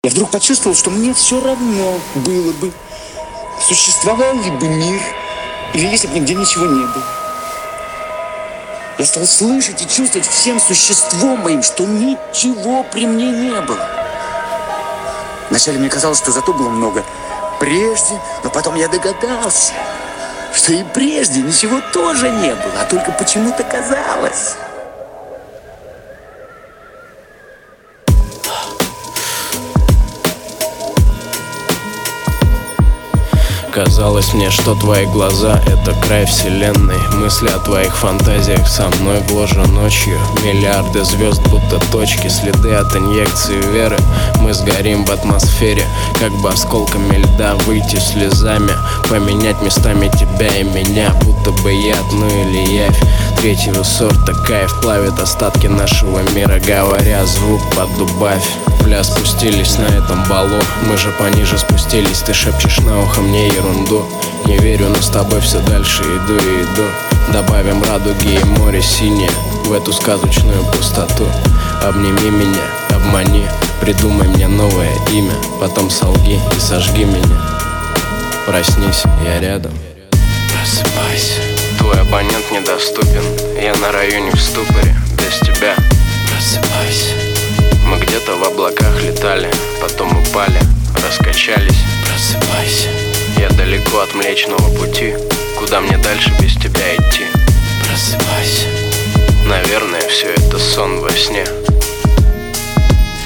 Я вдруг почувствовал, что мне все равно было бы, существовал ли бы мир, или если бы нигде ничего не было. Я стал слышать и чувствовать всем существом моим, что ничего при мне не было. Вначале мне казалось, что зато было много прежде, но потом я догадался, что и прежде ничего тоже не было, а только почему-то казалось. Казалось мне, что твои глаза — это край вселенной. Мысли о твоих фантазиях со мной в ложе ночью. Миллиарды звезд, будто точки, следы от инъекции веры. Мы сгорим в атмосфере, как бы осколками льда. Выйти слезами, поменять местами тебя и меня, будто бы яд, ну или явь третьего сорта. Кайф плавит остатки нашего мира, говоря, звук подубавь. В пляс спустились на этом балу, мы же пониже спустились. Ты шепчешь на ухо мне ерунду. Не верю, но с тобой все дальше иду и иду. Добавим радуги и море синее в эту сказочную пустоту. Обними меня, обмани, придумай мне новое имя. Потом солги и сожги меня. Проснись, я рядом. Просыпайся. Твой абонент недоступен, я на районе в ступоре. Без тебя. Просыпайся. Мы где-то в облаках летали, потом упали, раскачались. Просыпайся. Я далеко от Млечного Пути, куда мне дальше без тебя идти? Просыпайся. Наверное, все это сон во сне.